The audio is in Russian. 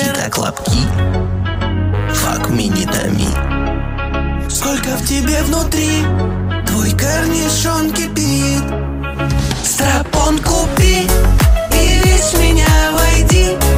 как лапки. Fuck me, не томи. Сколько в тебе внутри, твой корнишон кипит. Страпон купи и весь в меня войди.